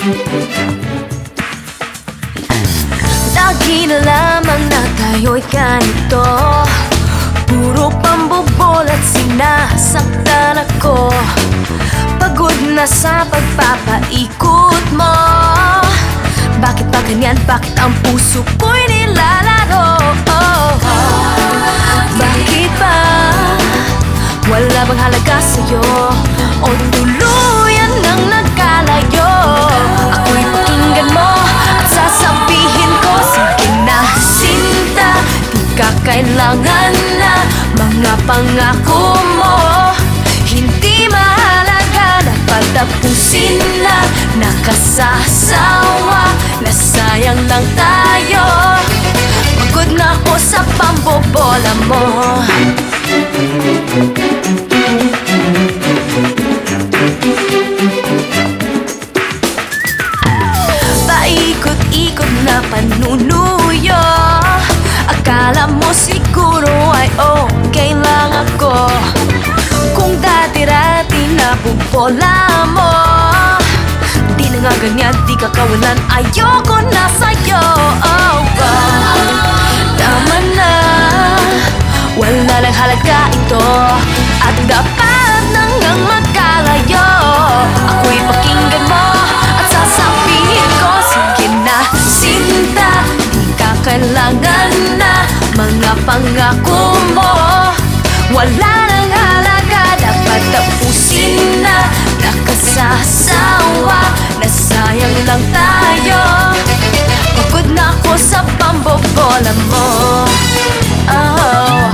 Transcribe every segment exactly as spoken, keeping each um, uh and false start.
Lagi na lamang na tayo'y ganito, puro pambubol at sinasaktan ako. Pagod na sa pagpapaikot mo. Bakit ba ganyan? Bakit ang puso ko'y nilalaro? Oh, bakit ba wala bang halaga sa'yo? O tuluyan nang nagkalayo? Ako'y pakinggan mo at sasabihin ko, sige na sinta, di ka kailangan na mga pangako mo. Hindi mahalaga, dapat tapusin na. Nakasasawa, nasayang lang tayo. Pagod na ako sa pambobola mo. Paikot-ikot na panunuyo. Akala mo siguro ay okay lang ako. Kung dati-dati na bubola mo, di na nga ganyan, di ka kawalan. Ayoko na sa'yo. Oh, oh. Tama na, wala lang halaga ito, at dapat nang ngang magkalayo. Ako'y pakinggan mo at sasabihin ko, sige na sinta, di ka kailangan na mga pangako mo. Wala nang halaga, dapat tapusin na. Nakasasawa, nasayang lang tayo. Pagod na ako sa pambobola mo. Oh,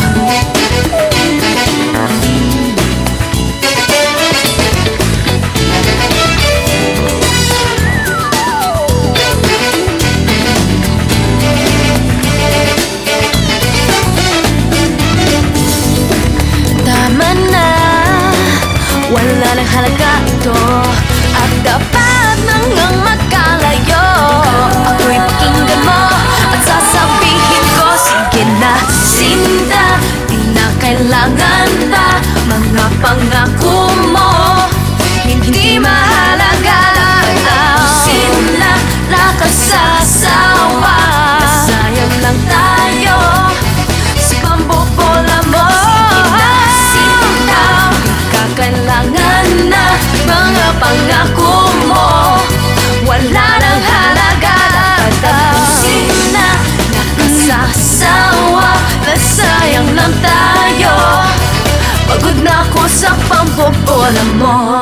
wala nang halaga ito, at dapat nang ngang magkalayo. Ako'y pakinggan mo at sasabihin ko, sige na sinta, di na kailangan pa mga pangako mo. Hindi mahalaga, tapusin na. Nakasasawa, nasayang lang tayo sa pambobola mo. Kailangan na mga pangako mo. Wala nang halaga, dapat tapusin na. Nakasasawa, nasayang lang tayo. Pagod na ako sa pambobola mo.